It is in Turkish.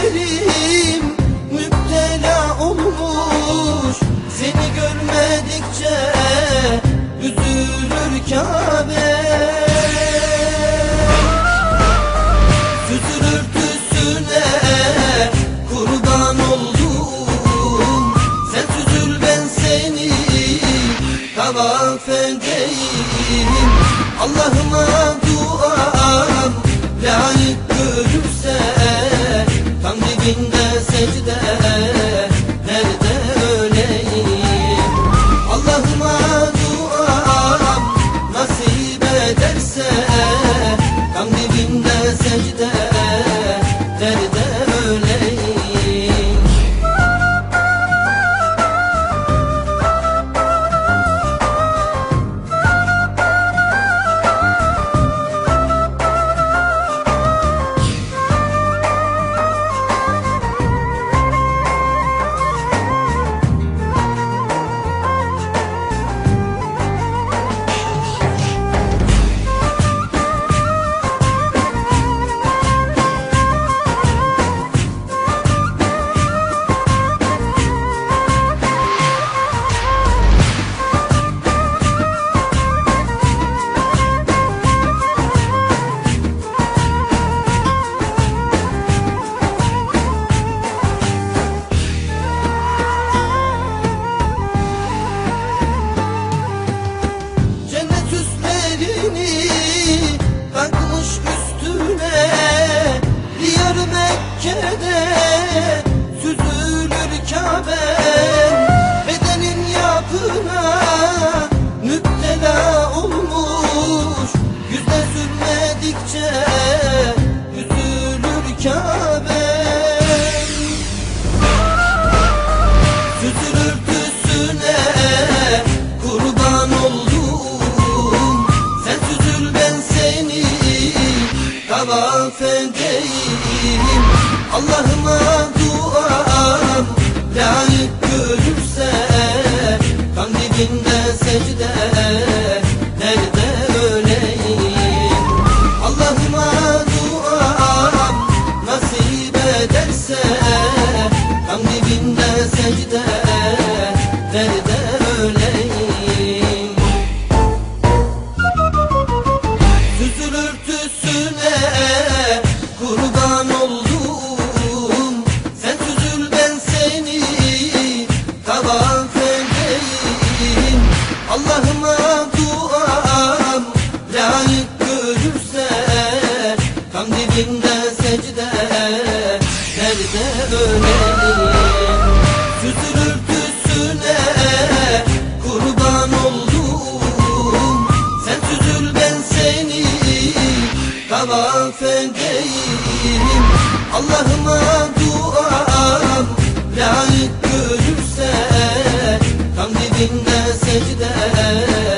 gözlerim müptela olmuş, seni görmedikçe üzülür Kabe. Süzülür tüsüne kurban oldum, sen süzül ben seni tavaf edeyim. Allah'ıma duam layık görürse, tam dibinde secde nerede öleyim. Allah'ıma duam nasip ederse, tam dibinde secde nerede öleyim. Takmış üstüne diyar Mekke'de süzülür Kabe. Bedenin yapına müptela olmuş, yüzde sürmedikçe üzülür Kabe. Süzülür tüsüne kurban oldum, sen süzül ben seni tavaf edeyim. Allah'ıma duam layık görürse, tam dibinde secde nerede öleyim. Allah'ıma duam nasip ederse, tam dibinde secde nerede öleyim. Süzülür tüsüne kurban oldum, sen süzül ben seni tavaf edeyim. Allah'ıma duam layık görürse, tam dibinde secde nerede öleyim. Süzülür tüsüne kurban oldum, sen süzül ben seni tavaf edeyim. Allah'ıma duam layık görürse, tam dibinde secde